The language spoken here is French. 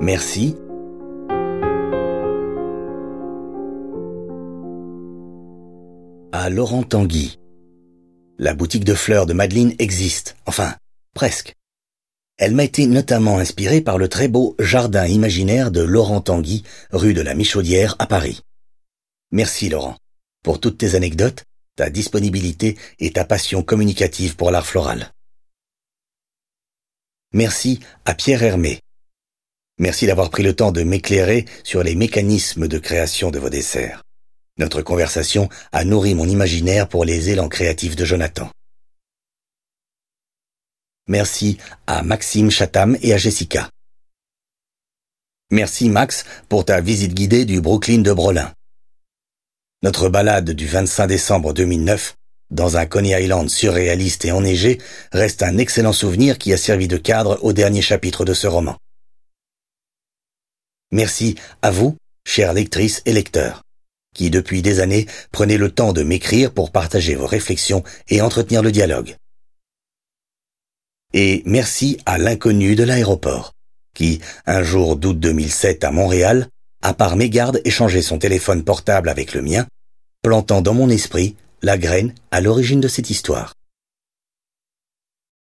Merci. À Laurent Tanguy. La boutique de fleurs de Madeleine existe, enfin, presque. Elle m'a été notamment inspirée par le très beau jardin imaginaire de Laurent Tanguy, rue de la Michaudière à Paris. Merci Laurent, pour toutes tes anecdotes, ta disponibilité et ta passion communicative pour l'art floral. Merci à Pierre Hermé. Merci d'avoir pris le temps de m'éclairer sur les mécanismes de création de vos desserts. Notre conversation a nourri mon imaginaire pour les élans créatifs de Jonathan. Merci à Maxime Chatham et à Jessica. Merci Max pour ta visite guidée du Brooklyn de Brolin. Notre balade du 25 décembre 2009, dans un Coney Island surréaliste et enneigé, reste un excellent souvenir qui a servi de cadre au dernier chapitre de ce roman. Merci à vous, chères lectrices et lecteurs, qui depuis des années prenez le temps de m'écrire pour partager vos réflexions et entretenir le dialogue. Et merci à l'inconnu de l'aéroport, qui, un jour d'août 2007 à Montréal, a par mégarde échangé son téléphone portable avec le mien, plantant dans mon esprit la graine à l'origine de cette histoire.